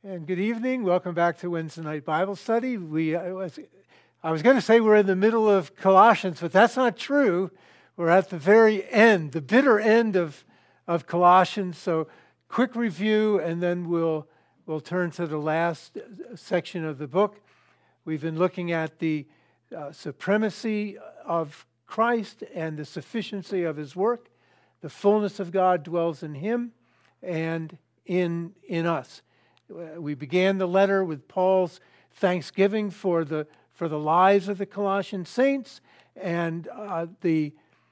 And good evening. Welcome back to Wednesday Night Bible Study. I was going to say we're in the middle of Colossians, but that's not true. We're at the very end, the bitter end of Colossians. So quick review, and then we'll turn to the last section of the book. We've been looking at the supremacy of Christ and the sufficiency of His work. The fullness of God dwells in Him and in us. We began the letter with Paul's thanksgiving for the lives of the Colossian saints and the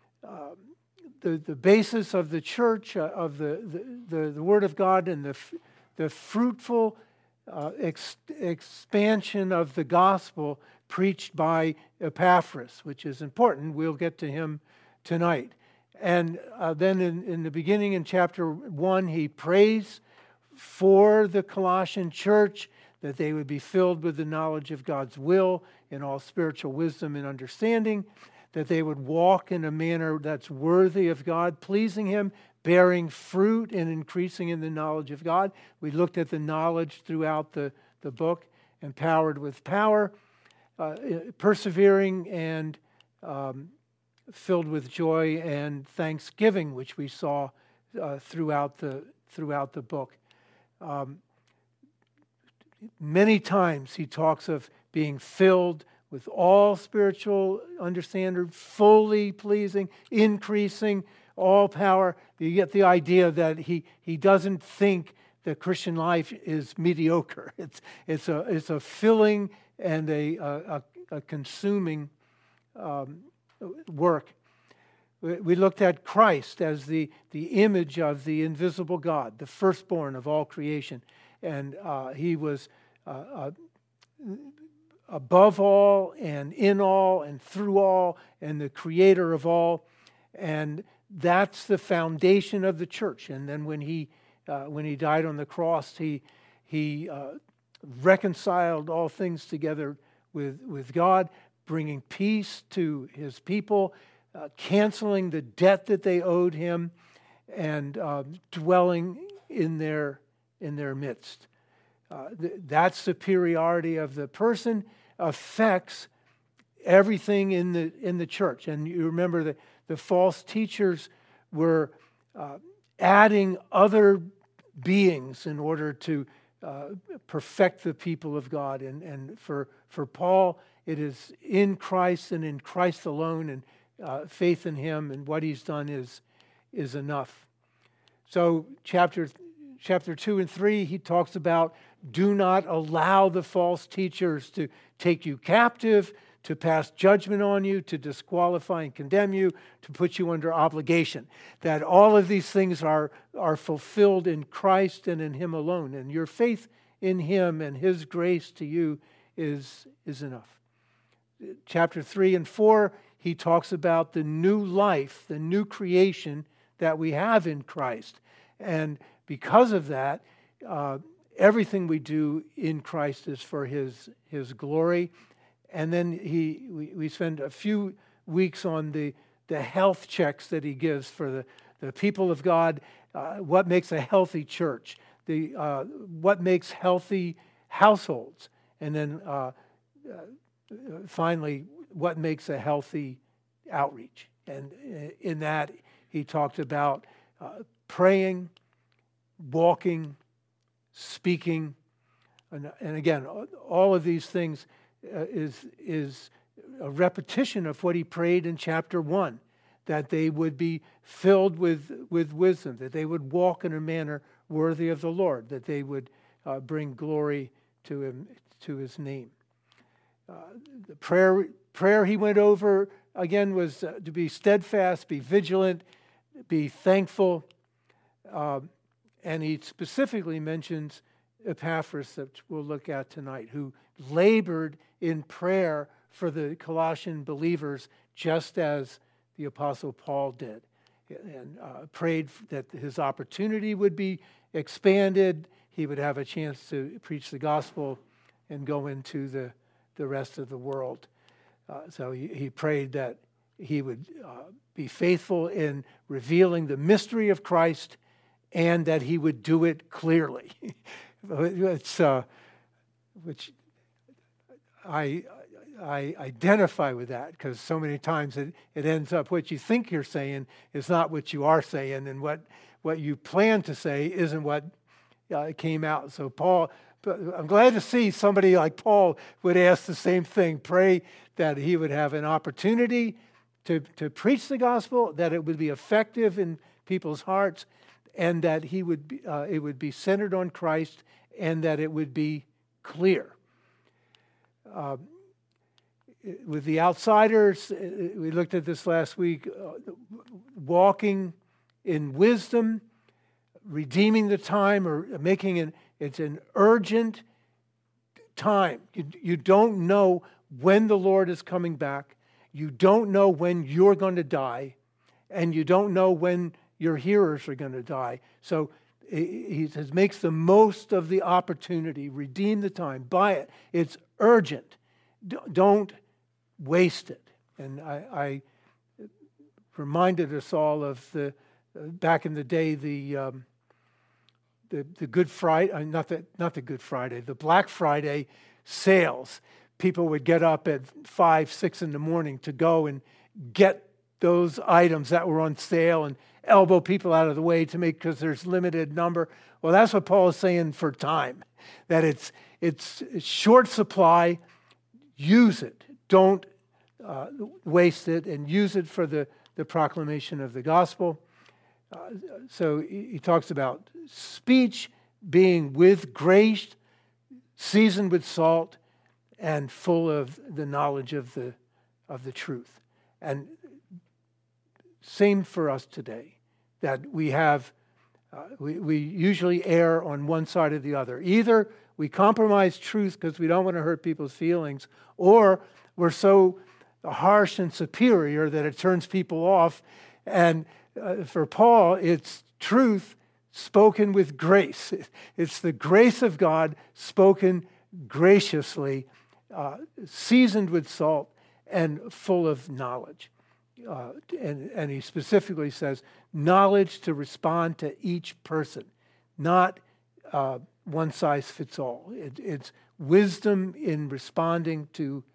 basis of the church, of the Word of God, and the fruitful expansion of the gospel preached by Epaphras, which is important. We'll get to him tonight. And then in the beginning, in chapter 1, he prays for the Colossian church, that they would be filled with the knowledge of God's will in all spiritual wisdom and understanding, that they would walk in a manner that's worthy of God, pleasing Him, bearing fruit and increasing in the knowledge of God. We looked at the knowledge throughout the book, empowered with power, persevering and filled with joy and thanksgiving, which we saw throughout the book. Many times he talks of being filled with all spiritual understanding, fully pleasing, increasing, all power. You get the idea that he doesn't think the Christian life is mediocre. It's a filling and a consuming work. We looked at Christ as the image of the invisible God, the firstborn of all creation. And He was above all and in all and through all and the creator of all. And that's the foundation of the church. And then when He died on the cross, He reconciled all things together with God, bringing peace to His people, canceling the debt that they owed Him, and dwelling in their midst. That superiority of the person affects everything in the church. And you remember that the false teachers were adding other beings in order to perfect the people of God. And for Paul, it is in Christ and in Christ alone, and faith in Him and what He's done is enough. So chapter 2 and 3, he talks about do not allow the false teachers to take you captive, to pass judgment on you, to disqualify and condemn you, to put you under obligation. That all of these things are fulfilled in Christ and in Him alone. And your faith in Him and His grace to you is enough. Chapter 3 and 4, he talks about the new life, the new creation that we have in Christ. And because of that, everything we do in Christ is for His glory. And then we spend a few weeks on the health checks that he gives for the people of God, what makes a healthy church, what makes healthy households, and then finally, what makes a healthy outreach. And in that, he talked about praying, walking, speaking, and again, all of these things is a repetition of what he prayed in chapter 1, that they would be filled with wisdom, that they would walk in a manner worthy of the Lord, that they would bring glory to Him, to His name. The prayer he went over again was to be steadfast, be vigilant, be thankful, and he specifically mentions Epaphras, that we'll look at tonight, who labored in prayer for the Colossian believers just as the Apostle Paul did, and prayed that his opportunity would be expanded, he would have a chance to preach the gospel and go into the rest of the world. So he prayed that he would be faithful in revealing the mystery of Christ and that he would do it clearly. It's which I identify with that, because so many times it ends up what you think you're saying is not what you are saying, and what you plan to say isn't what came out. So Paul, I'm glad to see somebody like Paul would ask the same thing. Pray that he would have an opportunity to preach the gospel, that it would be effective in people's hearts, and that it would be centered on Christ, and that it would be clear. With the outsiders, we looked at this last week, walking in wisdom, redeeming the time, or it's an urgent time. You don't know when the Lord is coming back. You don't know when you're going to die, and you don't know when your hearers are going to die. So he says, makes the most of the opportunity, redeem the time, buy it. It's urgent. Don't waste it. And I reminded us all of back in the day, the Good Friday, not the Good Friday, the Black Friday sales. People would get up at 5, 6 in the morning to go and get those items that were on sale and elbow people out of the way because there's limited number. Well, that's what Paul is saying for time, that it's short supply. Use it. Don't waste it, and use it for the proclamation of the gospel. So he talks about speech being with grace, seasoned with salt, and full of the knowledge of the truth. And same for us today, that we have, we usually err on one side or the other. Either we compromise truth because we don't want to hurt people's feelings, or we're so harsh and superior that it turns people off. And for Paul, it's truth spoken with grace. It's the grace of God spoken graciously, seasoned with salt, and full of knowledge. And he specifically says, knowledge to respond to each person, not one size fits all. It's wisdom in responding to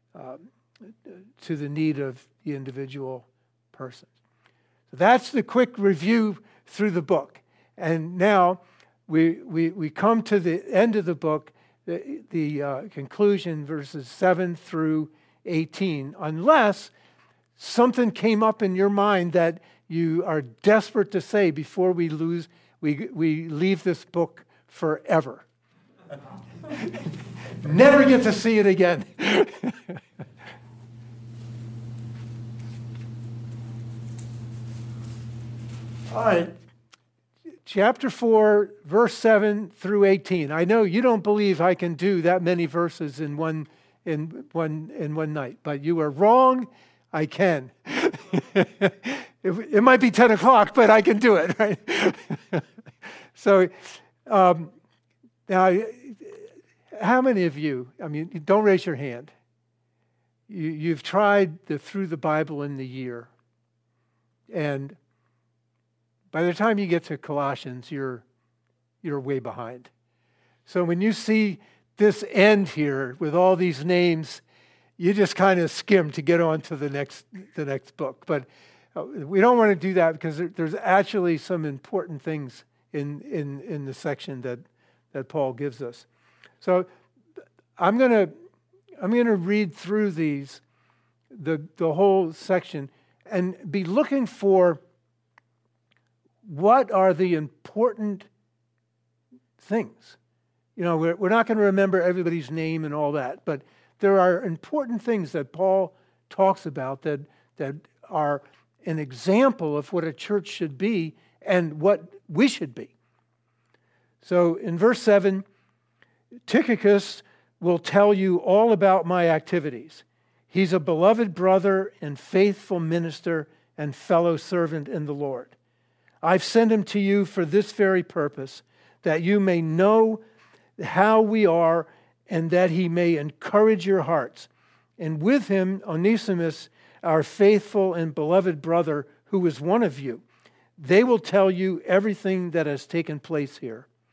the need of the individual person. So that's the quick review through the book. And now we come to the end of the book, the conclusion, verses 7 through 18, unless something came up in your mind that you are desperate to say before we leave this book forever. Never get to see it again. All right. Chapter 4, verse 7 through 18. I know you don't believe I can do that many verses in one night, but you are wrong. I can. It might be 10 o'clock, but I can do it, right? So now, how many of you, don't raise your hand. You've tried through the Bible in the year, and by the time you get to Colossians, you're way behind. So when you see this end here with all these names, you just kind of skim to get on to the next book. But we don't want to do that because there's actually some important things in the section that Paul gives us. So I'm gonna read through these, the whole section, and be looking for what are the important things. We're not going to remember everybody's name and all that, but there are important things that Paul talks about that are an example of what a church should be and what we should be. So in verse 7, Tychicus will tell you all about my activities. He's a beloved brother and faithful minister and fellow servant in the Lord. I've sent him to you for this very purpose, that you may know how we are and that he may encourage your hearts. And with him, Onesimus, our faithful and beloved brother, who is one of you. They will tell you everything that has taken place here.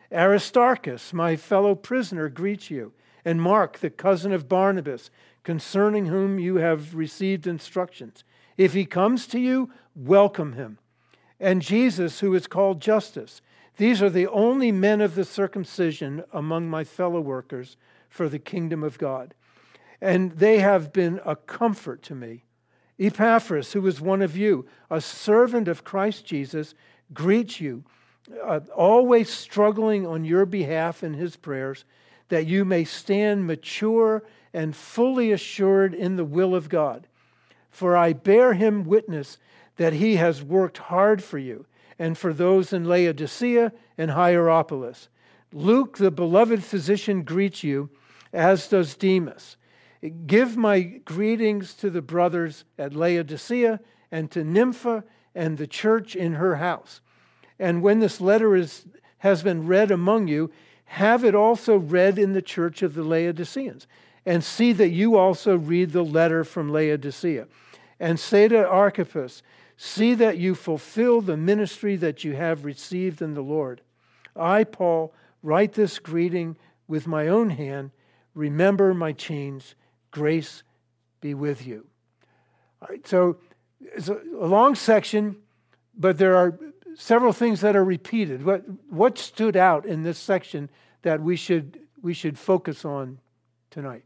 Aristarchus, my fellow prisoner, greets you, and Mark, the cousin of Barnabas, concerning whom you have received instructions. If he comes to you, welcome him. And Jesus, who is called Justus. These are the only men of the circumcision among my fellow workers for the kingdom of God. And they have been a comfort to me. Epaphras, who is one of you, a servant of Christ Jesus, greets you, always struggling on your behalf in his prayers, that you may stand mature and fully assured in the will of God. For I bear him witness that he has worked hard for you and for those in Laodicea and Hierapolis. Luke, the beloved physician, greets you, as does Demas. Give my greetings to the brothers at Laodicea and to Nympha and the church in her house. And when this letter has been read among you, have it also read in the church of the Laodiceans. And see that you also read the letter from Laodicea. And say to Archippus, see that you fulfill the ministry that you have received in the Lord. I, Paul, write this greeting with my own hand. Remember my chains. Grace be with you. All right, so it's a long section, but there are several things that are repeated. What stood out in this section that we should focus on tonight?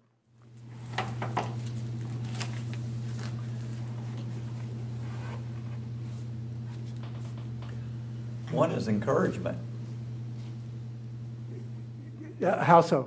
One is encouragement. How so?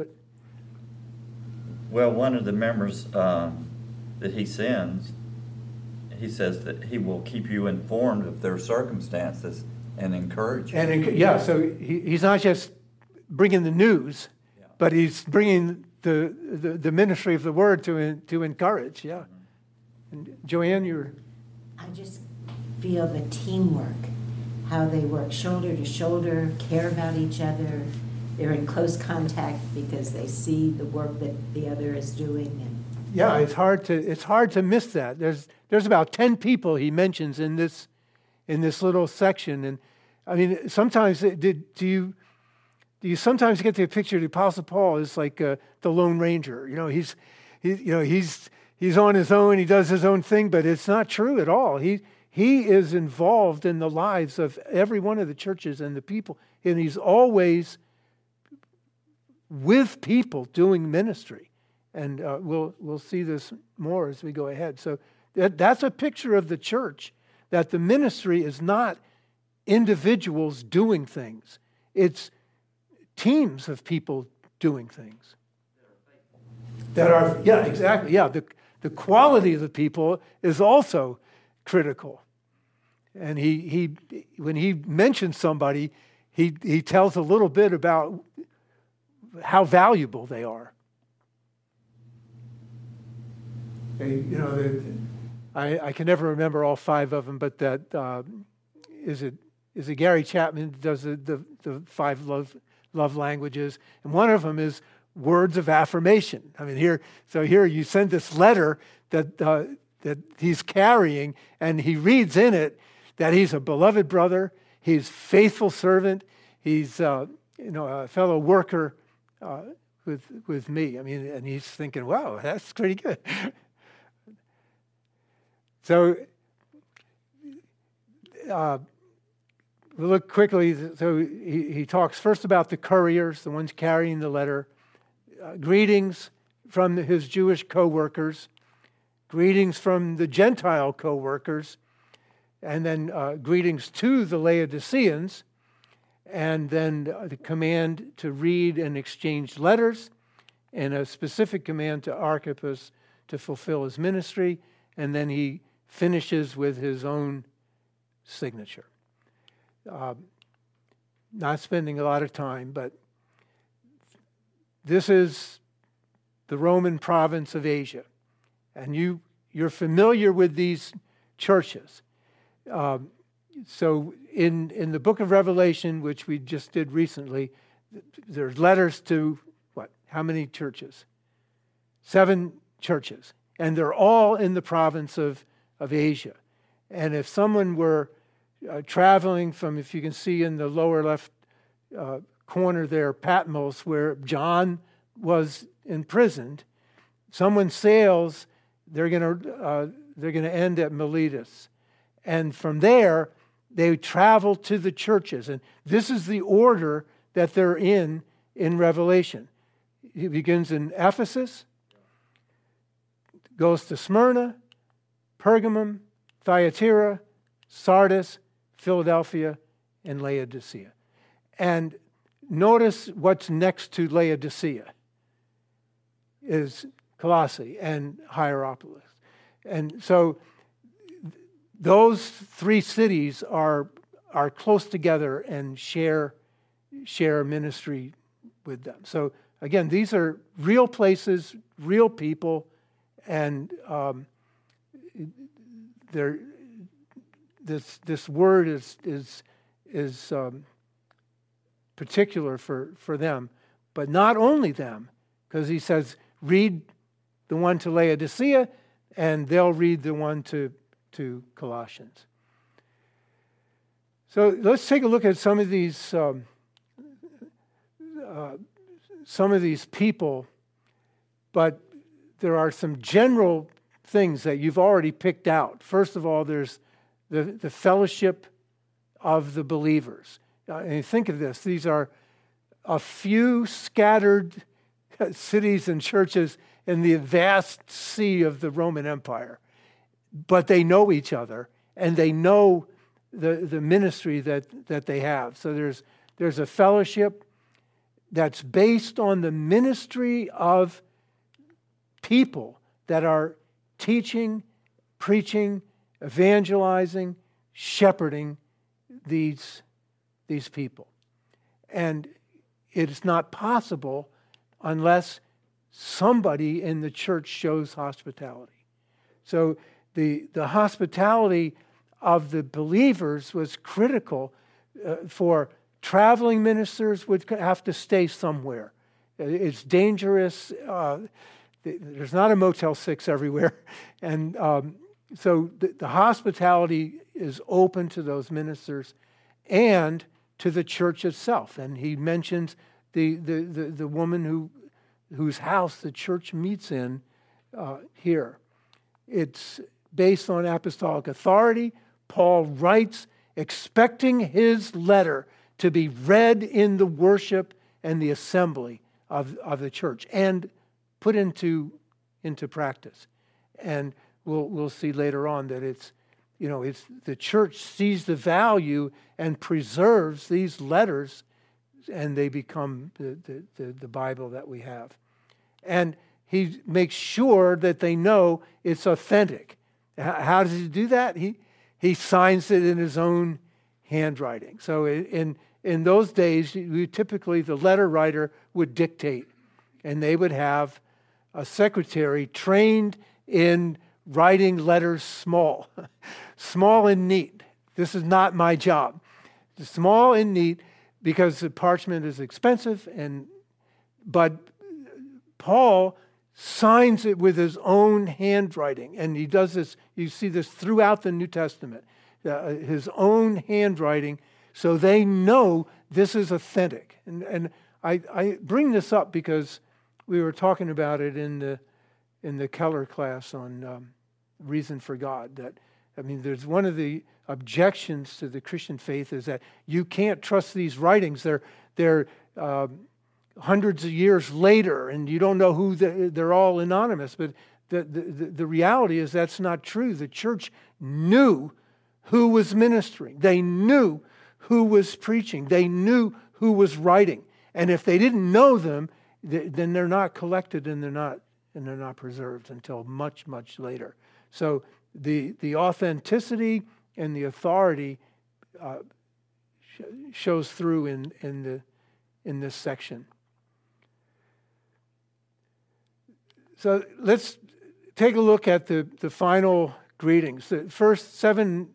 Well, one of the members that he sends, he says that he will keep you informed of their circumstances and encourage you. So he's not just bringing the news, but he's bringing the ministry of the word to encourage. Yeah. And Joanne, I just feel the teamwork, how they work shoulder to shoulder, care about each other. They're in close contact because they see the work that the other is doing. And yeah, it's hard to miss that. There's about 10 people he mentions in this little section, and I mean sometimes do you sometimes get the picture of the Apostle Paul as like the Lone Ranger? He's on his own, he does his own thing, but it's not true at all. He is involved in the lives of every one of the churches and the people, and he's always with people doing ministry. And we'll see this more as we go ahead. So that's a picture of the church, that the ministry is not individuals doing things. It's teams of people doing things. Exactly. Yeah, the quality of the people is also critical. And he when he mentions somebody, he tells a little bit about how valuable they are. I can never remember all 5 of them, but that is it Gary Chapman does the 5 love languages, and one of them is words of affirmation. I mean, here you send this letter that he's carrying, and he reads in it that he's a beloved brother, he's faithful servant, he's a fellow worker with me. I mean, and he's thinking, wow, that's pretty good. So we'll look quickly. So he talks first about the couriers, the ones carrying the letter. Greetings from his Jewish co-workers. Greetings from the Gentile co-workers. And then greetings to the Laodiceans. And then the command to read and exchange letters. And a specific command to Archippus to fulfill his ministry. And then he finishes with his own signature. Not spending a lot of time, but this is the Roman province of Asia. And you're familiar with these churches. So in the book of Revelation, which we just did recently, there's letters to how many churches? 7 churches. And they're all in the province of Asia. And if someone were traveling from, if you can see in the lower left corner there, Patmos, where John was imprisoned. Someone sails, they're going to end at Miletus. And from there, they travel to the churches. And this is the order that they're in Revelation. He begins in Ephesus, goes to Smyrna, Pergamum, Thyatira, Sardis, Philadelphia, and Laodicea. And notice what's next to Laodicea is Colossae and Hierapolis. And so those three cities are close together and share ministry with them. So again, these are real places, real people, and this word is particular for them, but not only them, because he says, read the one to Laodicea, and they'll read the one to Colossians. So let's take a look at some of these people, but there are some general things that you've already picked out. First of all, there's the fellowship of the believers. And think of this. These are a few scattered cities and churches in the vast sea of the Roman Empire. But they know each other, and they know the ministry that they have. So there's a fellowship that's based on the ministry of people that are teaching, preaching, evangelizing, shepherding these people. And it's not possible unless somebody in the church shows hospitality. So the hospitality of the believers was critical for traveling ministers would have to stay somewhere. It's dangerous. There's not a Motel 6 everywhere. And so the hospitality is open to those ministers and to the church itself. And he mentions the woman whose house the church meets in here. It's based on apostolic authority. Paul writes expecting his letter to be read in the worship and the assembly of the church and put into practice. And we'll see later on that it's the church sees the value and preserves these letters, and they become the Bible that we have. And he makes sure that they know it's authentic. How does he do that? He signs it in his own handwriting. So in those days, typically the letter writer would dictate, and they would have a secretary trained in writing letters small, small and neat. This is not my job. Small and neat because the parchment is expensive, but Paul signs it with his own handwriting, and he does this. You see this throughout the New Testament, his own handwriting, so they know this is authentic. And I bring this up because we were talking about it in the Keller class on Reason for God. There's one of the objections to the Christian faith is that you can't trust these writings. They're hundreds of years later, and you don't know who they're all anonymous. But the reality is that's not true. The church knew who was ministering. They knew who was preaching. They knew who was writing. And if they didn't know them, then they're not collected and they're not preserved until much, much later. So the authenticity and the authority shows through in this section. So let's take a look at the final greetings. The first 7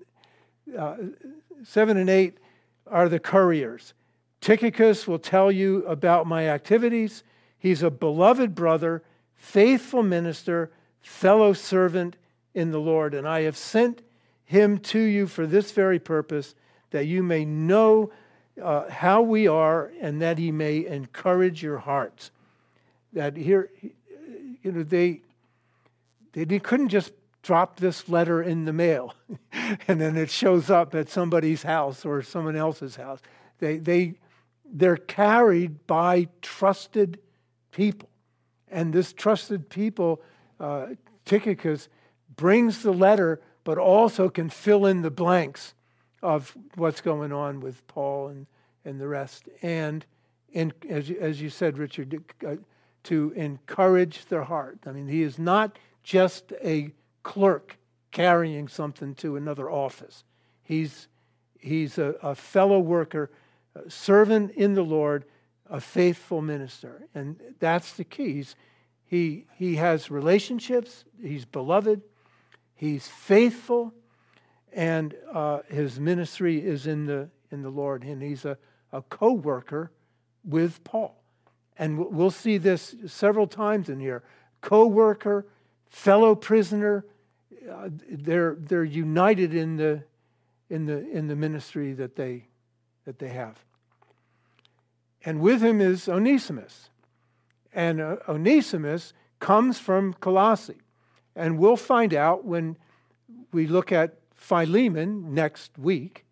and 8 are the couriers. Tychicus will tell you about my activities. He's a beloved brother, faithful minister, fellow servant in the Lord, and I have sent him to you for this very purpose, that you may know how we are, and that he may encourage your hearts. That here, they couldn't just drop this letter in the mail and then it shows up at somebody's house or someone else's house. They're carried by trusted people. And this trusted people, Tychicus, brings the letter, but also can fill in the blanks of what's going on with Paul and the rest. And as you said, Richard, to encourage their heart. I mean, he is not just a clerk carrying something to another office. He's a fellow worker, a servant in the Lord, a faithful minister. And that's the key. He has relationships. He's beloved. He's faithful. And his ministry is in the Lord. And he's a co-worker with Paul. And we'll see this several times in here. Co-worker, fellow prisoner, they're united in the ministry that they have. And with him is Onesimus. And Onesimus comes from Colossae. And we'll find out when we look at Philemon next week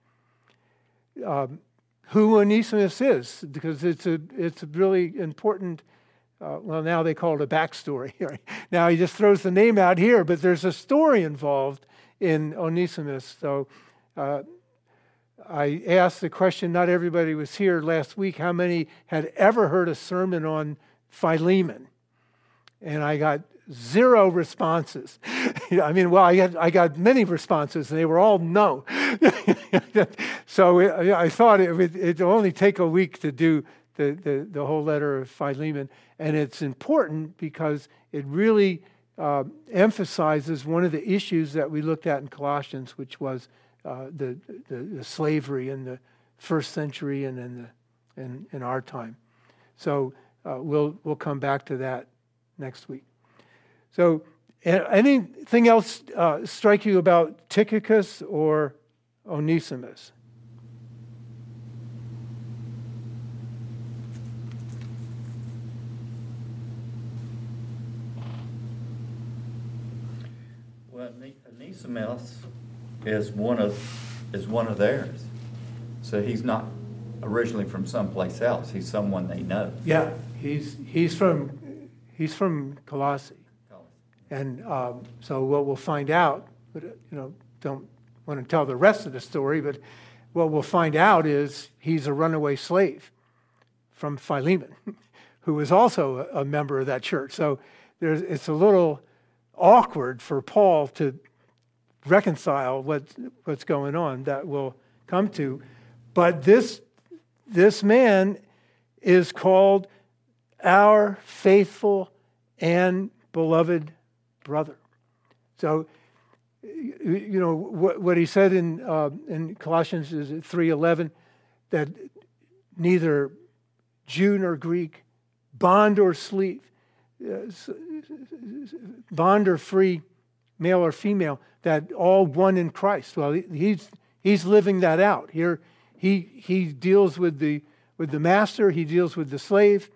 who Onesimus is, because it's a really important, now they call it a backstory. Right? Now he just throws the name out here, but there's a story involved in Onesimus. So I asked the question, not everybody was here last week, how many had ever heard a sermon on Philemon? And I got 0 responses. I mean, well, I got many responses, and they were all no. So I thought it'd only take a week to do the whole letter of Philemon, and it's important because it really emphasizes one of the issues that we looked at in Colossians, which was the slavery in the first century and in our time. So we'll come back to that next week. So anything else strike you about Tychicus or Onesimus? Well, Onesimus is one of theirs. So he's not originally from someplace else. He's someone they know. Yeah, he's from Colossae. And so what we'll find out, but don't want to tell the rest of the story, but what we'll find out is he's a runaway slave from Philemon, who was also a member of that church. So it's a little awkward for Paul to reconcile what's going on. That we'll come to. But this man is called our faithful and beloved brother. So, what he said in Colossians is 3:11, that neither Jew nor Greek, bond or slave, bond or free, male or female, that all one in Christ. Well, he's living that out here. He deals with the master. He deals with the slave.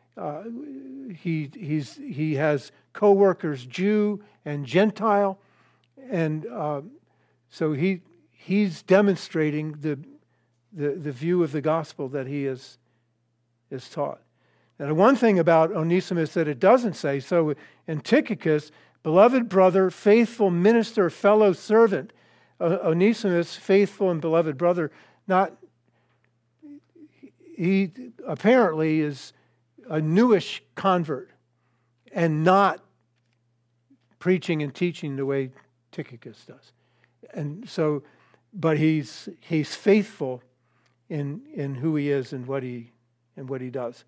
He has co-workers, Jew and Gentile, and so he's demonstrating the view of the gospel that he is taught. Now, the one thing about Onesimus that it doesn't say, so in Tychicus, beloved brother, faithful minister, fellow servant. Onesimus, faithful and beloved brother, he apparently is a newish convert and not preaching and teaching the way Tychicus does. And so, but he's faithful in who he is and what he does.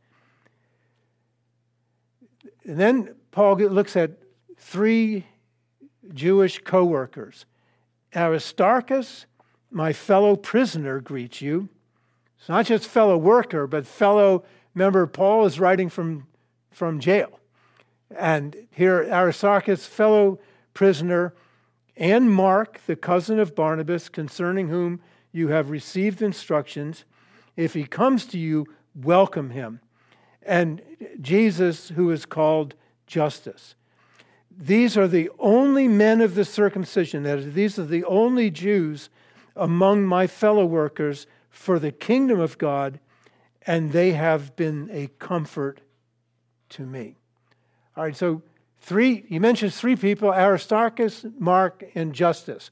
And then Paul looks at 3 Jewish co-workers. Aristarchus, my fellow prisoner, greets you. It's not just fellow worker, but fellow. Remember, Paul is writing from jail. And here, Aristarchus, fellow prisoner, and Mark, the cousin of Barnabas, concerning whom you have received instructions, If he comes to you, welcome him. And Jesus, who is called Justus. These are the only men of the circumcision, that is, these are the only Jews among my fellow workers for the kingdom of God, and they have been a comfort to me. All right, so he mentions three people: Aristarchus, Mark, and Justus.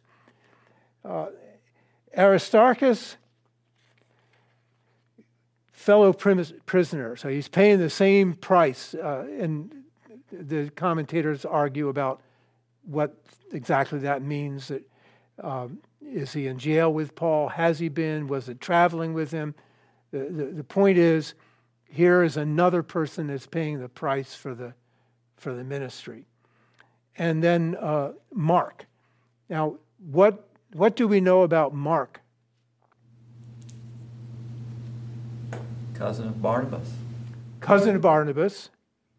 Aristarchus, fellow prisoner, so he's paying the same price, and the commentators argue about what exactly that means. That is he in jail with Paul? Has he been? Was it traveling with him? The point is, here is another person that's paying the price for the ministry. And then Mark. Now, what do we know about Mark? Cousin of Barnabas. Cousin of Barnabas.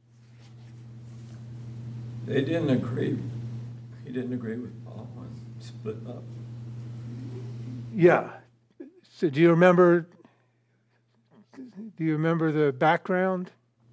They didn't agree. He didn't agree with Paul and split up. Yeah. So do you remember the background?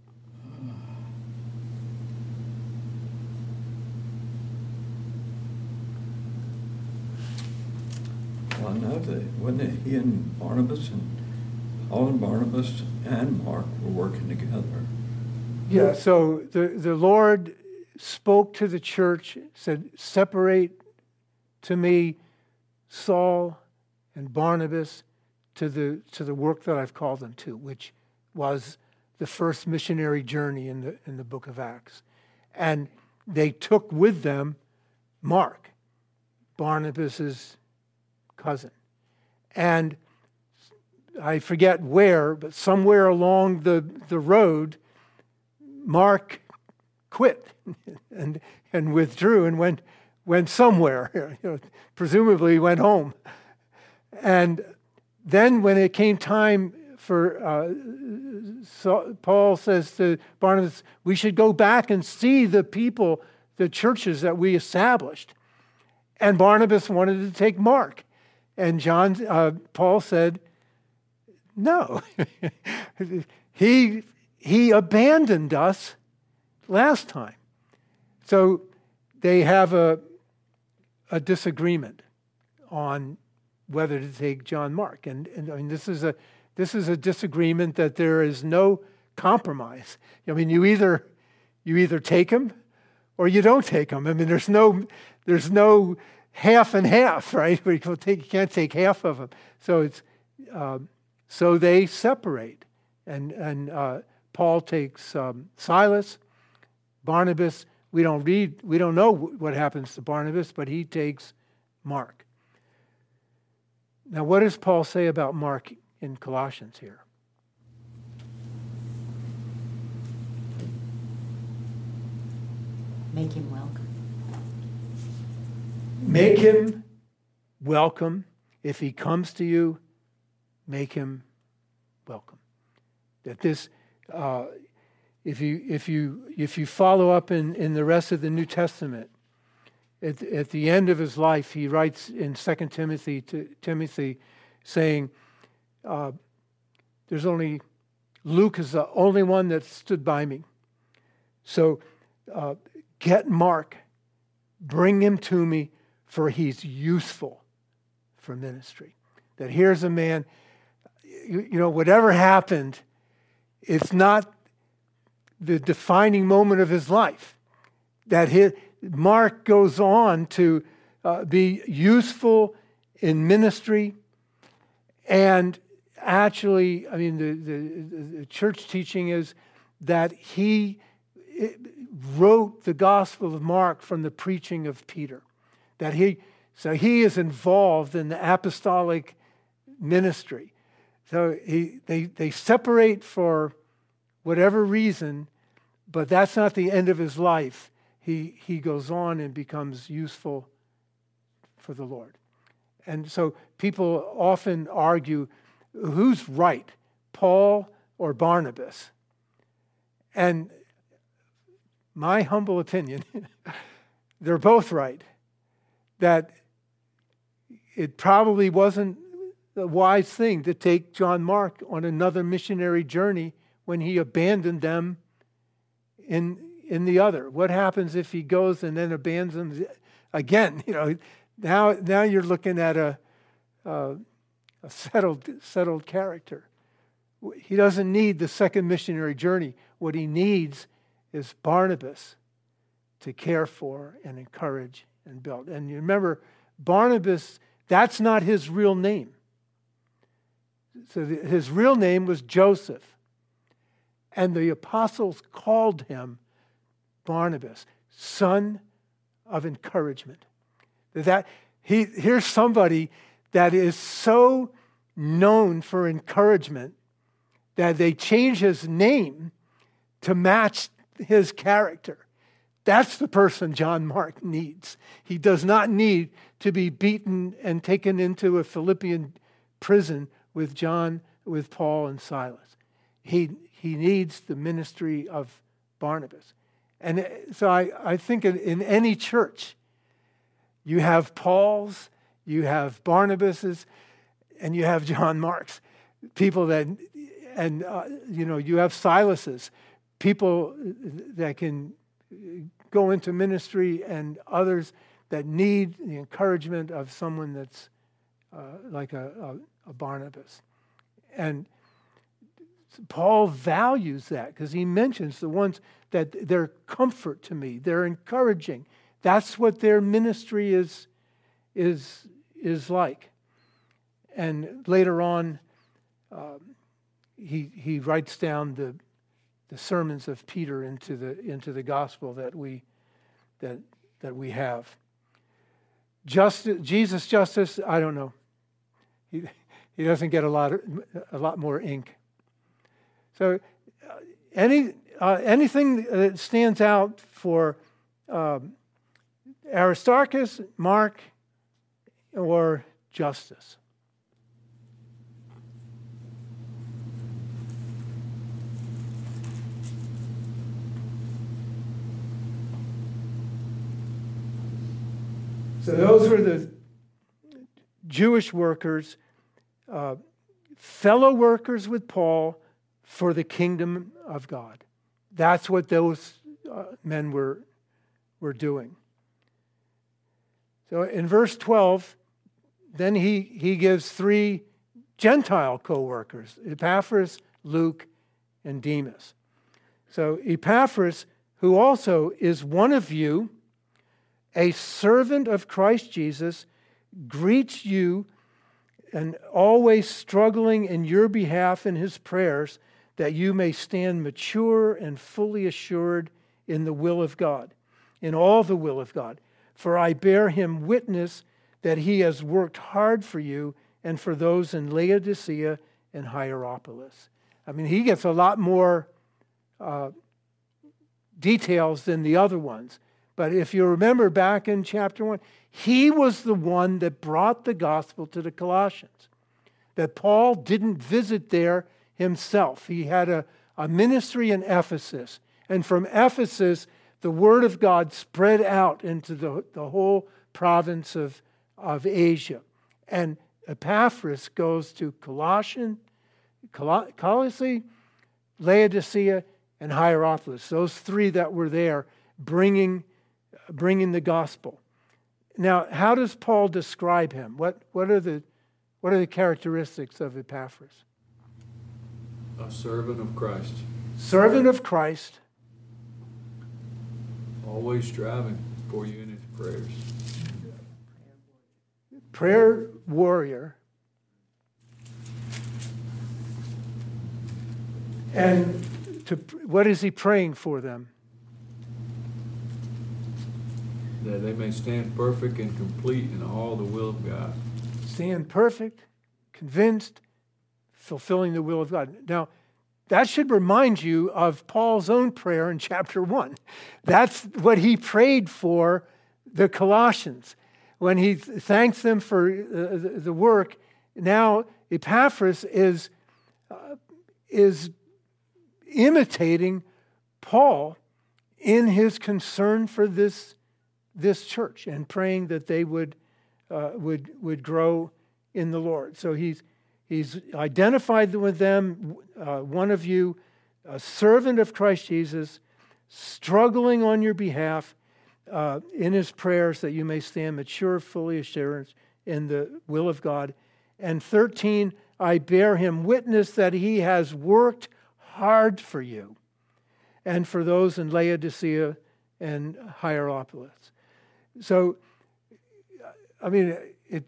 Well, no, when he and Barnabas and Paul and Barnabas and Mark were working together. Yeah, so the Lord spoke to the church, said, separate to me Saul and Barnabas to the work that I've called them to, which was the first missionary journey in the book of Acts. And they took with them Mark, Barnabas's cousin. And I forget where, but somewhere along the road, Mark quit and withdrew and went somewhere. Presumably went home. And then when it came time for Paul says to Barnabas, we should go back and see the people, the churches that we established. And Barnabas wanted to take Mark. And Paul said, no. He abandoned us last time. So they have a disagreement on whether to take John Mark. And I mean, this is a disagreement that there is no compromise. I mean, you either take him or you don't take him. I mean, there's no half and half, right? You can't take half of them. So it's so they separate, and Paul takes Silas. Barnabas, we don't know what happens to Barnabas, but he takes Mark. Now, what does Paul say about Mark in Colossians here? Make him welcome. Make him welcome. If he comes to you, make him welcome. That this, if you follow up in the rest of the New Testament, at the end of his life, he writes in 2 Timothy to Timothy, saying, Luke is the only one that stood by me. So get Mark, bring him to me, for he's useful for ministry. That here's a man, whatever happened, it's not the defining moment of his life. That Mark goes on to be useful in ministry, and actually, I mean, the church teaching is that he wrote the Gospel of Mark from the preaching of Peter. That he is involved in the apostolic ministry. So they separate for whatever reason, but that's not the end of his life. He goes on and becomes useful for the Lord. And so people often argue, who's right, Paul or Barnabas? And my humble opinion, they're both right. That it probably wasn't the wise thing to take John Mark on another missionary journey when he abandoned them in the other? What happens if he goes and then abandons them again? Now you're looking at a settled character. He doesn't need the second missionary journey. What he needs is Barnabas to care for and encourage and build. And you remember, Barnabas, that's not his real name. So his real name was Joseph. And the apostles called him Barnabas, son of encouragement. Here's somebody that is so known for encouragement that they change his name to match his character. That's the person John Mark needs. He does not need to be beaten and taken into a Philippian prison with Paul and Silas. He needs the ministry of Barnabas. And so I think in any church, you have Paul's, you have Barnabas's, and you have John Mark's. People that, and you have Silas's. People that can go into ministry, and others that need the encouragement of someone that's like a Barnabas. And Paul values that because he mentions the ones that they're comfort to me, they're encouraging. That's what their ministry is like. And later on, he writes down the sermons of Peter into the gospel that we have. Jesus Justice, I don't know. He doesn't get a lot more ink. So anything that stands out for Aristarchus, Mark, or Justus? So those were the Jewish workers, fellow workers with Paul for the kingdom of God. That's what those men were doing. So in verse 12, then he gives 3 Gentile co-workers, Epaphras, Luke, and Demas. So Epaphras, who also is one of you, a servant of Christ Jesus, greets you, and always struggling in your behalf in his prayers, that you may stand mature and fully assured in the will of God, in all the will of God. For I bear him witness that he has worked hard for you and for those in Laodicea and Hierapolis. I mean, he gets a lot more details than the other ones. But if you remember back in chapter 1, he was the one that brought the gospel to the Colossians. That Paul didn't visit there himself. He had a ministry in Ephesus. And from Ephesus, the word of God spread out into the whole province of Asia. And Epaphras goes to Colossae, Laodicea, and Hierapolis. Those 3 that were there bringing the gospel. Now, how does Paul describe him? What are the characteristics of Epaphras? A servant of Christ. Servant of Christ. Always striving for you in his prayers. Prayer warrior. And what is he praying for them? That they may stand perfect and complete in all the will of God. Stand perfect, convinced, fulfilling the will of God. Now, that should remind you of Paul's own prayer in chapter 1. That's what he prayed for the Colossians. When he thanks them for the work, now Epaphras is imitating Paul in his concern for this church and praying that they would grow in the Lord. So he's identified with them, one of you, a servant of Christ Jesus, struggling on your behalf in his prayers that you may stand mature, fully assured in the will of God. And 13, I bear him witness that he has worked hard for you and for those in Laodicea and Hierapolis. So, I mean,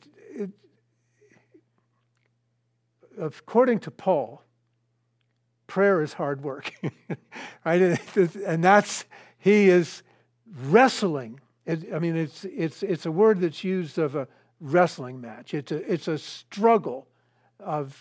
according to Paul, prayer is hard work, right? And he is wrestling. It's a word that's used of a wrestling match. It's a struggle of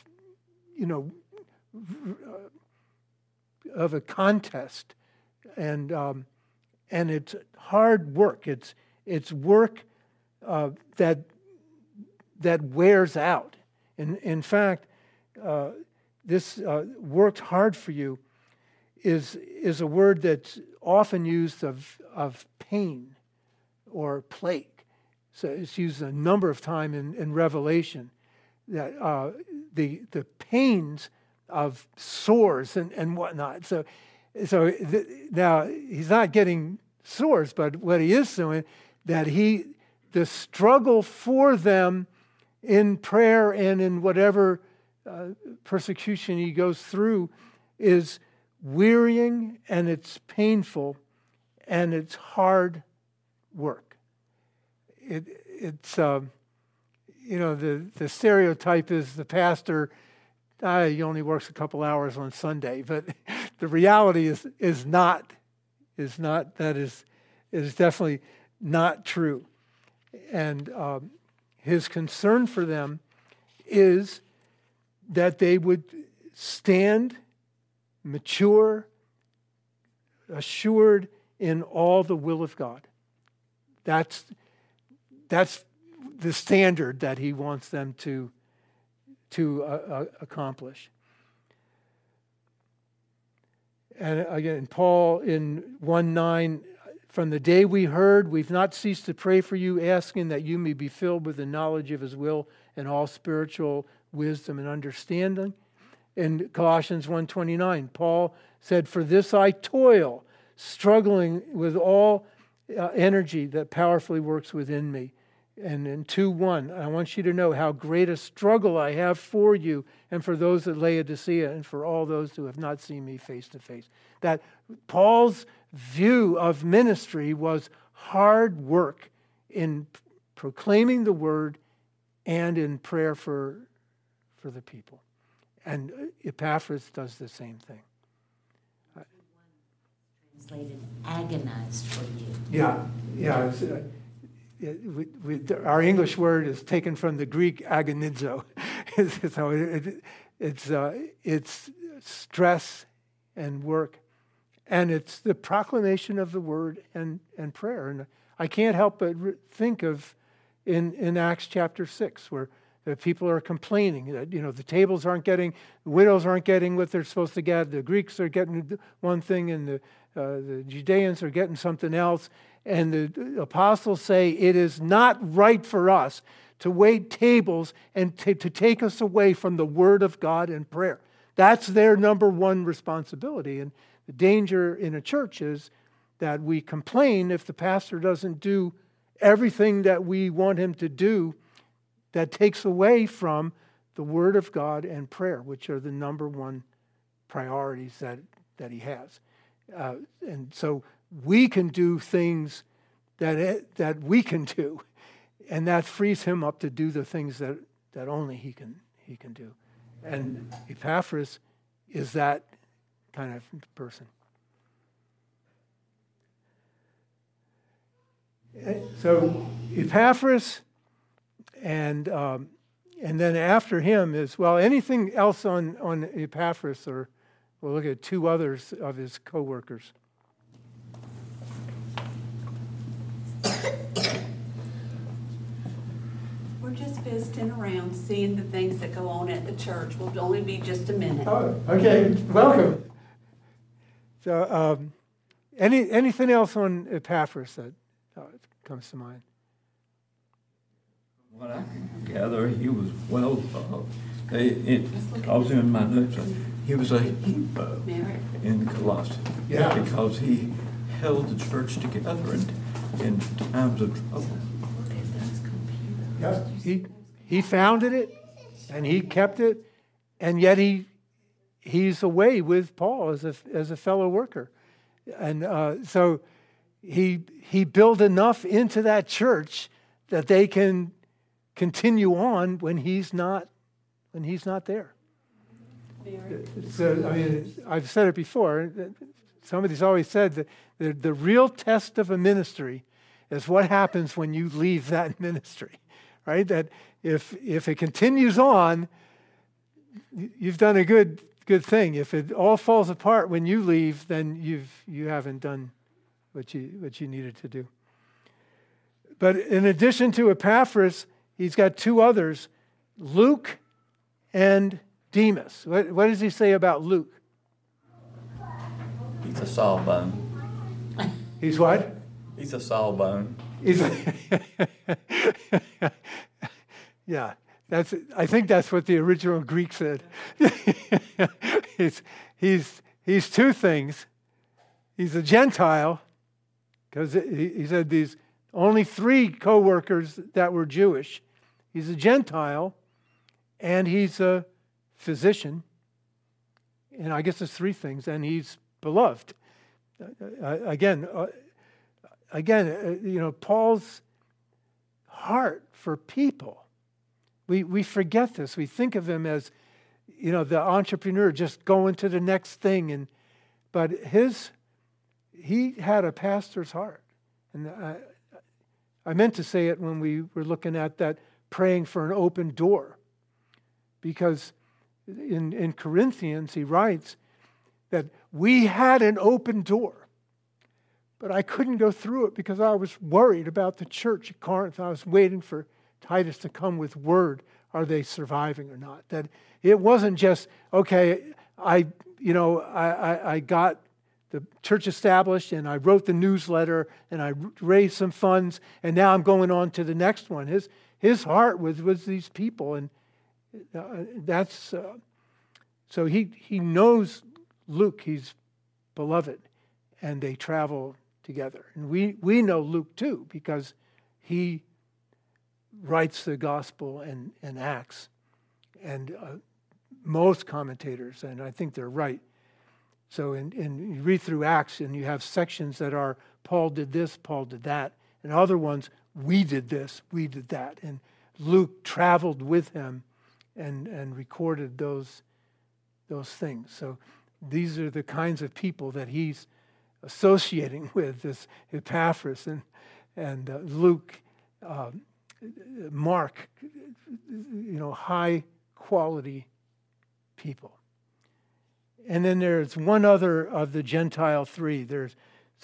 a contest, and it's hard work. It's work that wears out. In fact, this worked hard for you is a word that's often used of pain or plague. So it's used a number of times in Revelation, that the pains of sores and whatnot. So now he's not getting sores, but what he is doing, that the struggle for them in prayer and in whatever persecution he goes through is wearying, and it's painful, and it's hard work. It's the stereotype is the pastor, he only works a couple hours on Sunday, but the reality is definitely not true. And his concern for them is that they would stand mature, assured in all the will of God. That's the standard that he wants them to accomplish. And again, Paul in 1:9, from the day we heard, we've not ceased to pray for you, asking that you may be filled with the knowledge of his will and all spiritual wisdom and understanding. In Colossians 1:29, Paul said, for this I toil, struggling with all energy that powerfully works within me. And in 2:1, I want you to know how great a struggle I have for you and for those at Laodicea and for all those who have not seen me face to face. That Paul's view of ministry was hard work in proclaiming the word and in prayer for the people. And Epaphras does the same thing. Translated agonized for you. Yeah. Our English word is taken from the Greek agonizo. So it's stress and work, and it's the proclamation of the word and prayer. And I can't help but think of in Acts chapter 6, where the people are complaining that the tables the widows aren't getting what they're supposed to get. The Greeks are getting one thing, and the Judeans are getting something else. And the apostles say it is not right for us to wait tables and to take us away from the word of God and prayer. That's their number one responsibility. And the danger in a church is that we complain if the pastor doesn't do everything that we want him to do. That takes away from the word of God and prayer, which are the number one priorities that he has. And so we can do things that we can do, and that frees him up to do the things that only he can do. And Epaphras is that kind of person. So Epaphras, and then after him is, anything else on Epaphras, or we'll look at two others of his co-workers. We're just visiting around, seeing the things that go on at the church. We'll only be just a minute. Oh, okay. Welcome. So, anything else on Epaphras that comes to mind? What I could gather, he was well loved. It calls him in my notes, he was a hero in Colossae. Yeah. Because he held the church together in times of trouble. Yeah. He founded it, and he kept it, and yet he's away with Paul as a fellow worker. And so he built enough into that church that they can continue on when he's not there. So, I mean, I've said it before. Somebody's always said that the real test of a ministry is what happens when you leave that ministry, right? That if it continues on, you've done a good thing. If it all falls apart when you leave, then you haven't done what you needed to do. But in addition to Epaphras, he's got two others, Luke and Demas. What does he say about Luke? He's a sawbone. He's what? He's a sawbone. Yeah, I think that's what the original Greek said. He's two things. He's a Gentile, because he said these only 3 co-workers that were Jewish. He's a Gentile, and he's a physician. And I guess there's 3 things, and he's beloved. Again, Paul's heart for people. We forget this. We think of him as, the entrepreneur just going to the next thing, but he had a pastor's heart. And I meant to say it when we were looking at that praying for an open door, because in Corinthians he writes that we had an open door, but I couldn't go through it because I was worried about the church at Corinth. I was waiting for Titus to come with word. Are they surviving or not? That it wasn't just, okay, I got the church established and I wrote the newsletter and I raised some funds and now I'm going on to the next one. His heart was these people, and that's so he knows Luke. He's beloved, and they travel together. And we know Luke too because he writes the gospel and Acts, and most commentators, and I think they're right. So you read through Acts and you have sections that are Paul did this, Paul did that, and other ones, we did this, we did that. And Luke traveled with him and recorded those things. So these are the kinds of people that he's associating with, this Epaphras and Luke, Mark, high quality people. And then there's one other of the Gentile 3. There's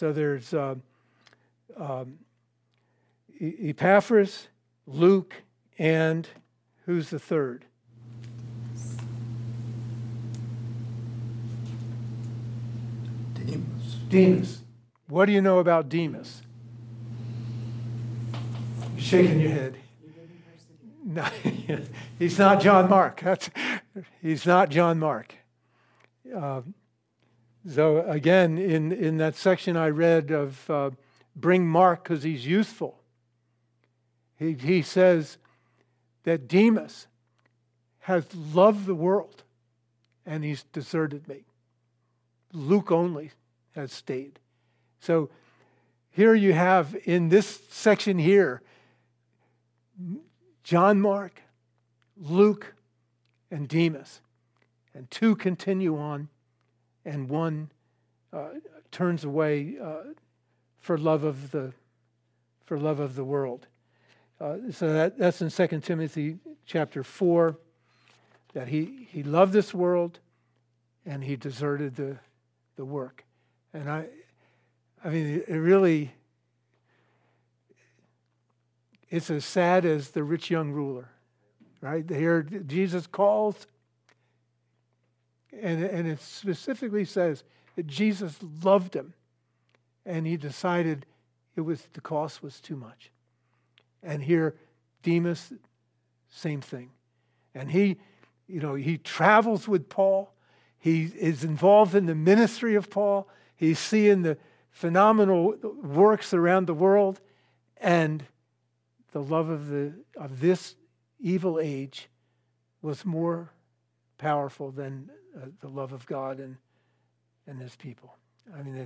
Epaphras, Luke, and who's the third? Demas. What do you know about Demas? You're shaking your head. No, he's not John Mark. He's not John Mark. So again, in that section I read of bring Mark because he's useful, he says that Demas has loved the world and he's deserted me. Luke only has stayed. So here you have in this section here, John Mark, Luke, and Demas. And 2 continue on, and 1 turns away for love of the world. So that's in 2 Timothy chapter 4, that he loved this world and he deserted the work. And I mean, it really, it's as sad as the rich young ruler, right? Here Jesus calls, and it specifically says that Jesus loved him, and he decided the cost was too much. And here Demas, same thing. And he travels with Paul. He is involved in the ministry of Paul. He's seeing the phenomenal works around the world. And the love of this evil age was more powerful than the love of God and his people. I mean,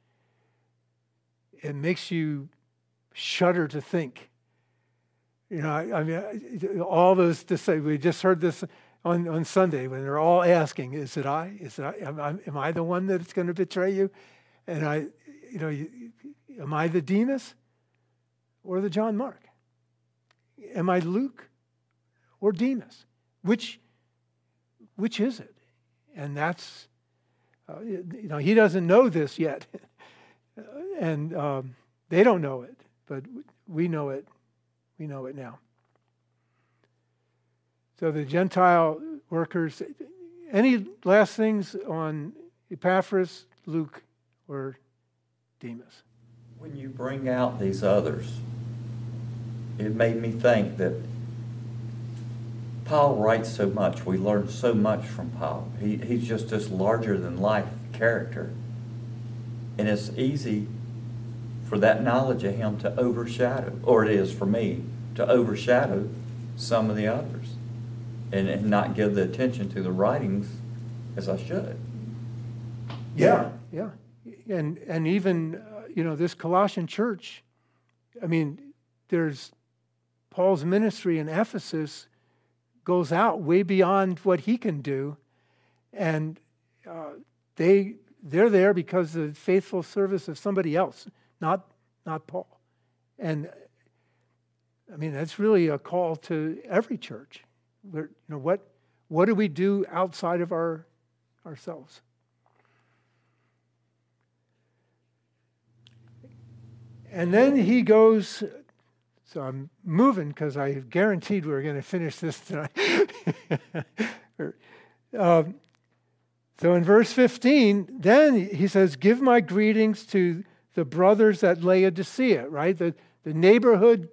it makes you shudder to think. I mean, all those to say, we just heard this on Sunday when they're all asking, is it I? Am I the one that's going to betray you? And am I the Demas or the John Mark? Am I Luke or Demas? Which is it? And that's, he doesn't know this yet. And they don't know it, but we know it. We know it now. So the Gentile workers, any last things on Epaphras, Luke, or Demas? When you bring out these others, it made me think that Paul writes so much. We learn so much from Paul. He's just this larger-than-life character. And it's easy for that knowledge of him to overshadow, or it is for me, to overshadow some of the others and not give the attention to the writings as I should. Yeah. And even, this Colossian church, I mean, there's Paul's ministry in Ephesus goes out way beyond what he can do. And they're there because of the faithful service of somebody else, not Paul. And I mean, that's really a call to every church. What do we do outside of ourselves? And then he goes, so I'm moving because I guaranteed we were going to finish this tonight. So in verse 15, then he says, give my greetings to the brothers at Laodicea, right? The neighborhood,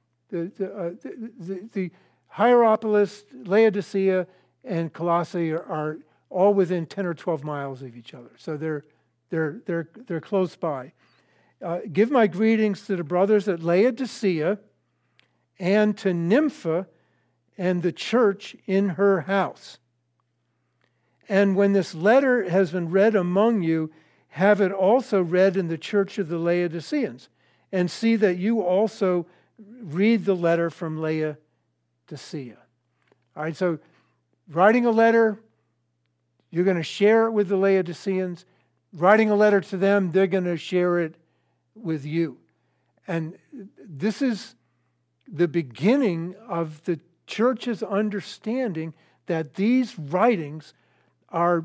the Hierapolis, Laodicea, and Colossae are all within 10 or 12 miles of each other. So they're close by. Give my greetings to the brothers at Laodicea and to Nympha and the church in her house. And when this letter has been read among you, have it also read in the church of the Laodiceans, and see that you also read the letter from Laodicea. All right, so writing a letter, you're going to share it with the Laodiceans. Writing a letter to them, they're going to share it with you. And this is the beginning of the church's understanding that these writings are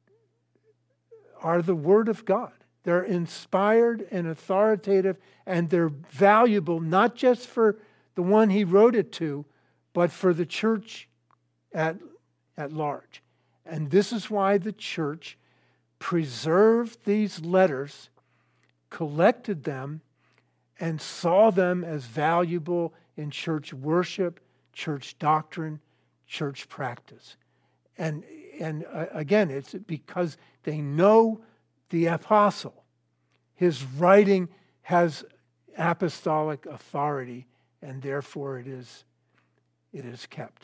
the Word of God. They're inspired and authoritative, and they're valuable not just for the one he wrote it to, but for the church at large. And this is why the church preserved these letters, collected them, and saw them as valuable in church worship, church doctrine, church practice. And again, it's because they know the apostle. His writing has apostolic authority, and therefore it is kept.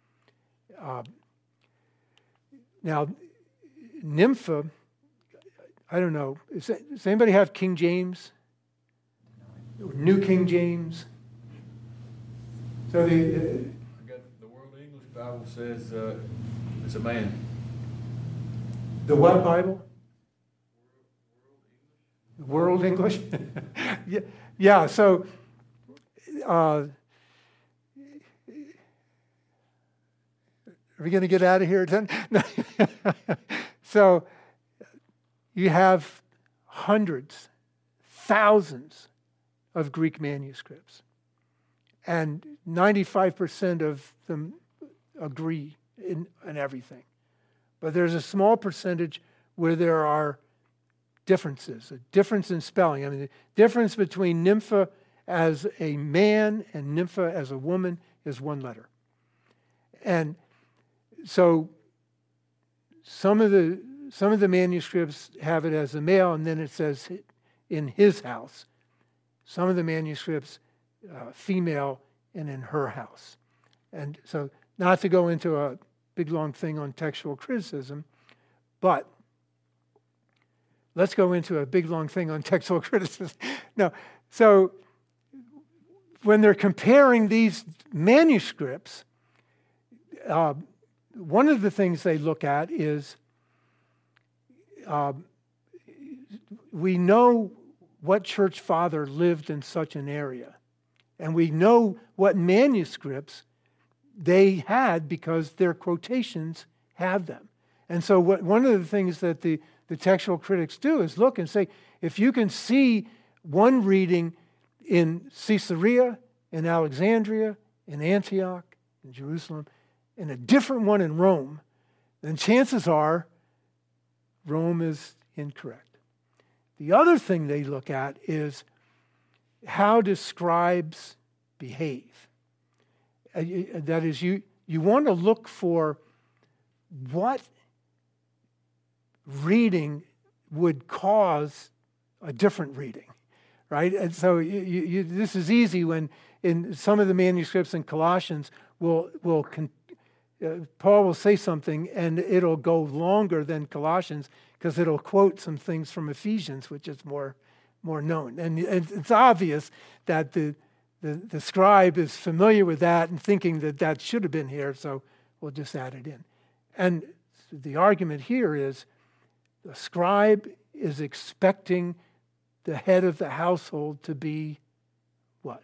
Now, Nympha, I don't know. Does anybody have King James? New King James? So I got the World English Bible says it's a man. The what Bible? World English? Yeah, so are we going to get out of here at 10? So you have hundreds, thousands of Greek manuscripts. And 95% of them agree in everything. But there's a small percentage where there are differences, a difference in spelling. I mean, the difference between Nympha as a man and Nympha as a woman is one letter. And so some of the manuscripts have it as a male, and then it says in his house. Some of the manuscripts, female, and in her house. And so not to go into a big long thing on textual criticism, but let's go into a big long thing on textual criticism. No, so when they're comparing these manuscripts, one of the things they look at is we know what church father lived in such an area, and we know what manuscripts they had because their quotations have them. And so one of the things that the textual critics do is look and say, if you can see one reading in Caesarea, in Alexandria, in Antioch, in Jerusalem, and a different one in Rome, then chances are Rome is incorrect. The other thing they look at is how do scribes behave? That is, you want to look for what reading would cause a different reading, right? And so this is easy when in some of the manuscripts in Colossians Paul will say something and it'll go longer than Colossians because it'll quote some things from Ephesians, which is more known. And it's obvious that the scribe is familiar with that and thinking that should have been here, so we'll just add it in. And the argument here is the scribe is expecting the head of the household to be what?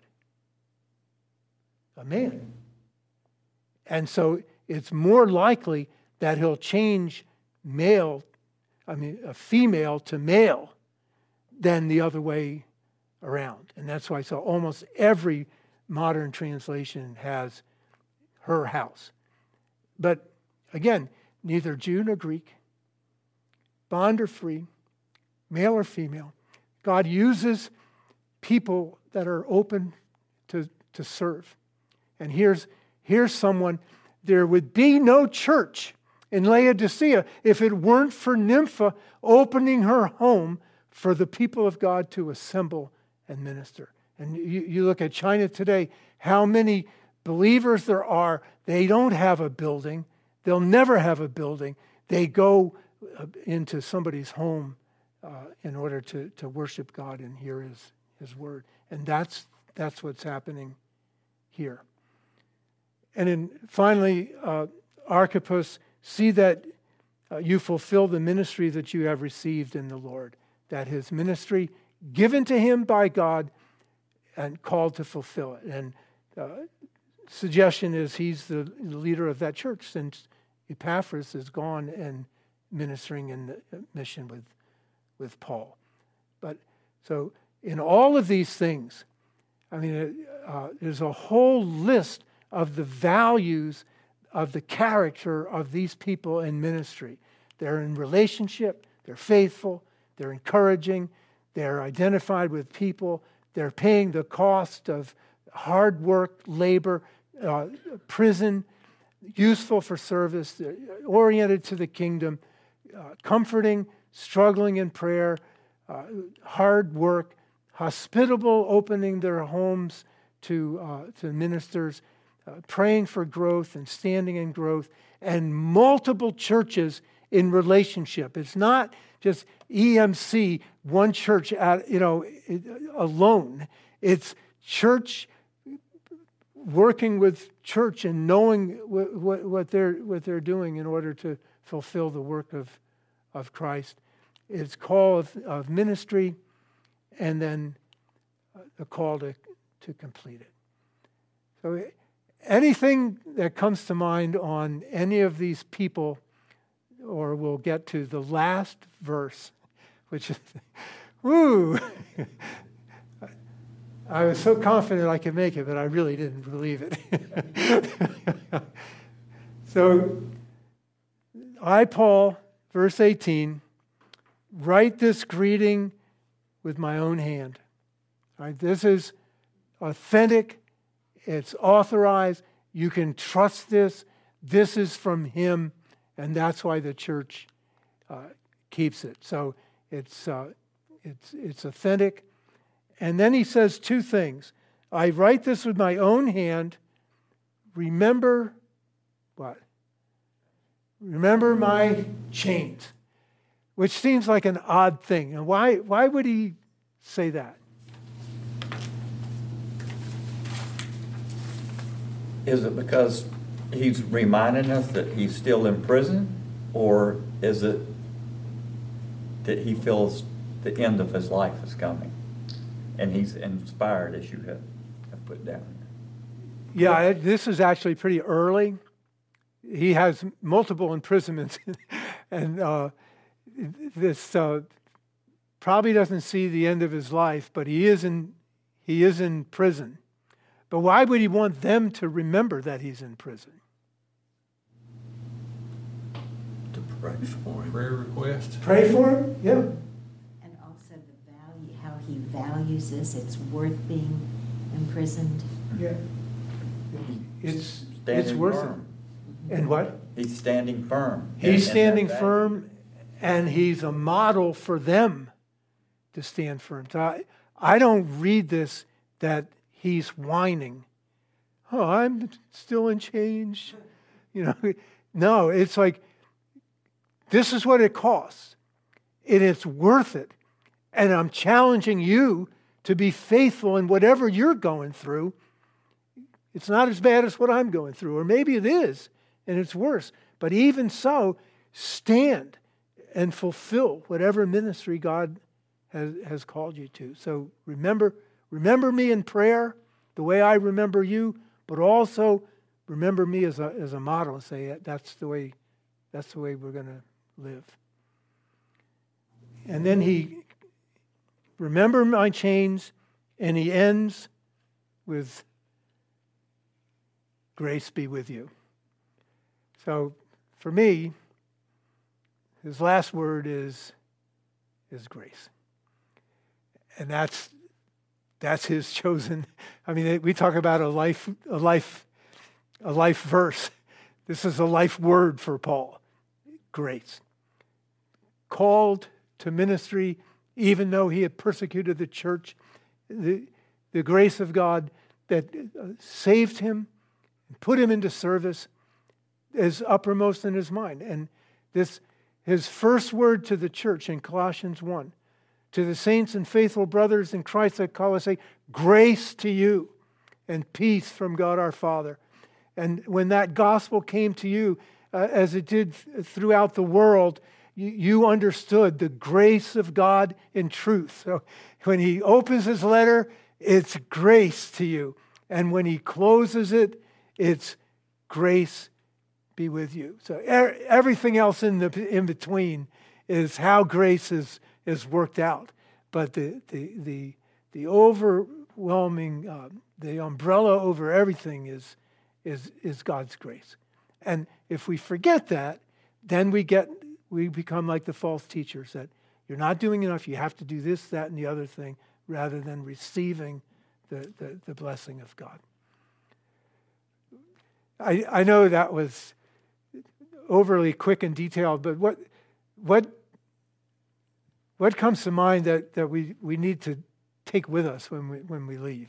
A man. And so it's more likely that he'll change a female to male than the other way around. And that's why almost every modern translation has her house. But again, neither Jew nor Greek, bond or free, male or female, God uses people that are open to serve. And here's someone, there would be no church in Laodicea if it weren't for Nympha opening her home for the people of God to assemble and minister. And you look at China today, how many believers there are, they don't have a building. They'll never have a building. They go into somebody's home in order to worship God and hear His word. And that's what's happening here. And then finally, Archippus, see that you fulfill the ministry that you have received in the Lord, that his ministry given to him by God and called to fulfill it. And suggestion is he's the leader of that church since Epaphras is gone and ministering in the mission with Paul. But so in all of these things, there's a whole list of the values of the character of these people in ministry. They're in relationship, they're faithful, they're encouraging, they're identified with people, they're paying the cost of hard work, labor, prison, useful for service, oriented to the kingdom, comforting, struggling in prayer, hard work, hospitable, opening their homes to ministers, praying for growth and standing in growth, and multiple churches in relationship. It's not just EMC, one church alone. It's church working with church and knowing what they're doing in order to fulfill the work of Christ. It's call of ministry, and then a call to complete it. So anything that comes to mind on any of these people, or we'll get to the last verse, which is, woo! I was so confident I could make it, but I really didn't believe it. So, I, Paul, verse 18, write this greeting with my own hand. All right, this is authentic. It's authorized. You can trust this. This is from him, and that's why the church keeps it. So it's authentic. And then he says two things. I write this with my own hand. Remember what? Remember my chains, which seems like an odd thing. And why would he say that? Is it because he's reminding us that he's still in prison? Or is it that he feels the end of his life is coming? And he's inspired, as you have put down here. Yeah, this is actually pretty early. He has multiple imprisonments. And this probably doesn't see the end of his life, but he is in prison. But why would he want them to remember that he's in prison? To pray for him. Prayer request? Pray for him? Yeah. And also the value, how he values this. It's worth being imprisoned. Yeah. It's Standing worth firm. it. And what? He's standing firm. He's And standing that- firm, and he's a model for them to stand firm. So I don't read this that he's whining. Oh, I'm still in chains. No, it's like, this is what it costs. And it's worth it. And I'm challenging you to be faithful in whatever you're going through. It's not as bad as what I'm going through, or maybe it is, and it's worse. But even so, stand and fulfill whatever ministry God has called you to. So remember me in prayer, the way I remember you, but also remember me as a model and say that's the way we're going to live. And then he remember my chains, and he ends with grace be with you. So for me, his last word is grace. And that's his chosen. I mean, we talk about a life verse. This is a life word for Paul. Grace. Called to ministry, even though he had persecuted the church, the grace of God that saved him and put him into service is uppermost in his mind. And his first word to the church in Colossians 1, to the saints and faithful brothers in Christ at Colossae, grace to you and peace from God our Father. And when that gospel came to you, as it did throughout the world, you understood the grace of God in truth. So when he opens his letter, it's grace to you. And when he closes it, it's grace be with you. So everything else in between is how grace is worked out. But the overwhelming, the umbrella over everything is God's grace. And if we forget that, then we become like the false teachers that you're not doing enough, you have to do this, that, and the other thing, rather than receiving the blessing of God. I know that was overly quick and detailed, but what comes to mind that we need to take with us when we leave?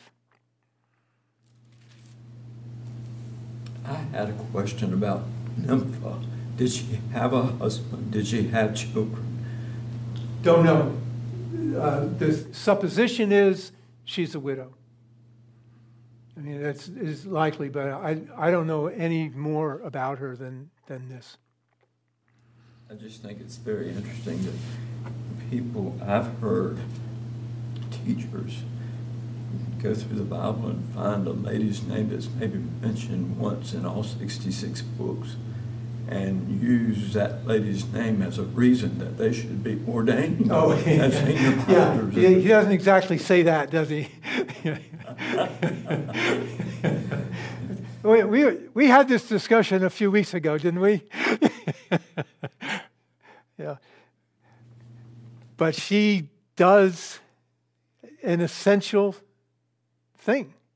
I had a question about Nympha. Did she have a husband? Did she have children? Don't know. The supposition is she's a widow. I mean, that's is likely, but I don't know any more about her than this. I just think it's very interesting that people, I've heard teachers go through the Bible and find a lady's name that's maybe mentioned once in all 66 books and use that lady's name as a reason that they should be ordained as senior pastors. Yeah, he doesn't exactly say that, does he? We had this discussion a few weeks ago, didn't we? Yeah. But she does an essential thing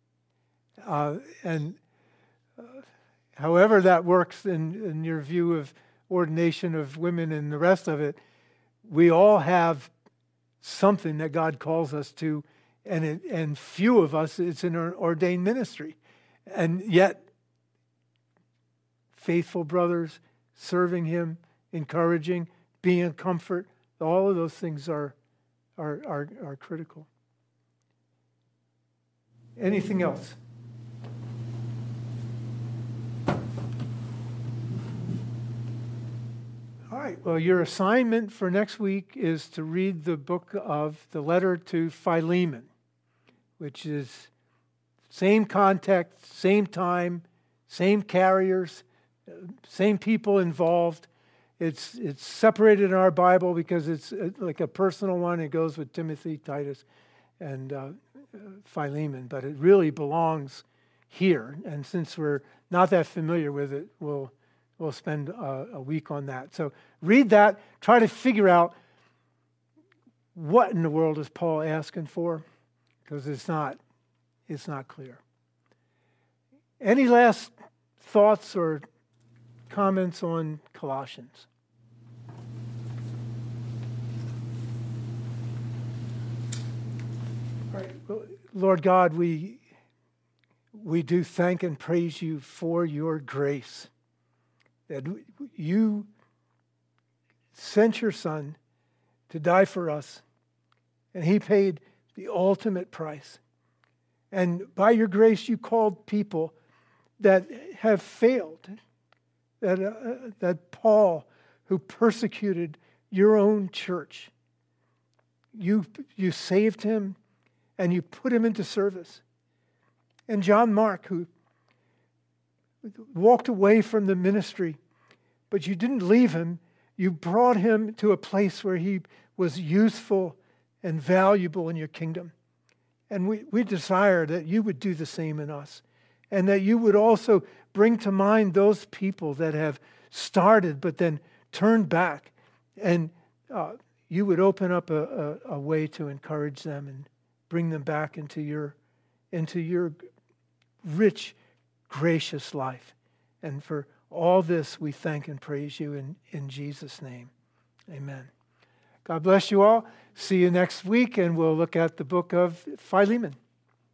And however that works in your view of ordination of women and the rest of it, we all have something that God calls us to, and few of us, it's an ordained ministry. And yet, faithful brothers, serving Him, encouraging, being a comfort, all of those things are critical. Anything else? All right, well, your assignment for next week is to read the book of the letter to Philemon, which is same context, same time, same carriers, same people involved. It's separated in our Bible because it's like a personal one. It goes with Timothy, Titus, and Philemon, but it really belongs here. And since we're not that familiar with it, we'll spend a week on that. So read that. Try to figure out what in the world is Paul asking for, because it's not clear. Any last thoughts or comments on Colossians? All right. Lord God, we do thank and praise you for your grace, that you sent your Son to die for us, and He paid the ultimate price. And by your grace, you called people that have failed, that Paul, who persecuted your own church, you saved him and you put him into service. And John Mark, who walked away from the ministry, but you didn't leave him. You brought him to a place where he was useful and valuable in your kingdom. And we desire that you would do the same in us, and that you would also bring to mind those people that have started but then turned back, and you would open up a way to encourage them and bring them back into your rich, gracious life. And for all this, we thank and praise you in Jesus' name. Amen. God bless you all. See you next week, and we'll look at the book of Philemon.